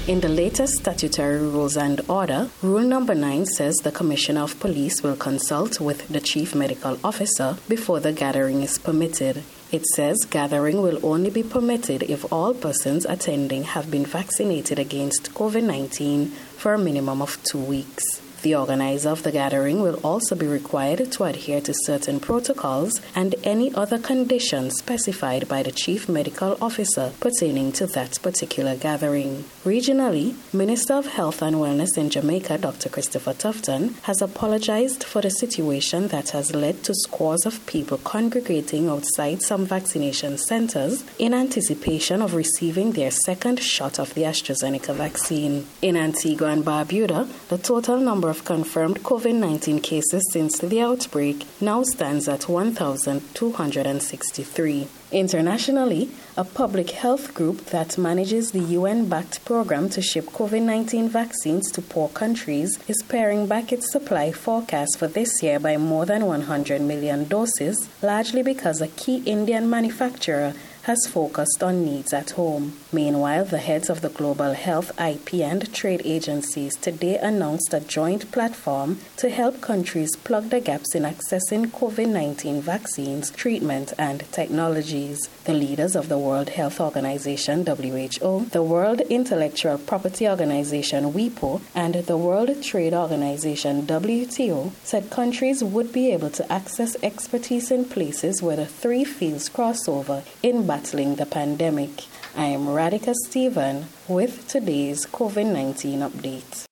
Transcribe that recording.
In the latest statutory rules and order, Rule Number 9 says the Commissioner of Police will consult with the Chief Medical Officer before the gathering is permitted. It says gathering will only be permitted if all persons attending have been vaccinated against COVID-19 for a minimum of 2 weeks. The organizer of the gathering will also be required to adhere to certain protocols and any other conditions specified by the Chief Medical Officer pertaining to that particular gathering. Regionally, Minister of Health and Wellness in Jamaica, Dr. Christopher Tufton, has apologized for the situation that has led to scores of people congregating outside some vaccination centers in anticipation of receiving their second shot of the AstraZeneca vaccine. In Antigua and Barbuda, the total number of confirmed COVID-19 cases since the outbreak now stands at 1,263. Internationally, a public health group that manages the UN-backed program to ship COVID-19 vaccines to poor countries is paring back its supply forecast for this year by more than 100 million doses, largely because a key Indian manufacturer has focused on needs at home. Meanwhile, the heads of the global health, IP, and trade agencies today announced a joint platform to help countries plug the gaps in accessing COVID-19 vaccines, treatment, and technologies. The leaders of the World Health Organization, WHO, the World Intellectual Property Organization, WIPO, and the World Trade Organization, WTO, said countries would be able to access expertise in places where the three fields cross over in battling the pandemic. I am Radhika Stephen with today's COVID-19 update.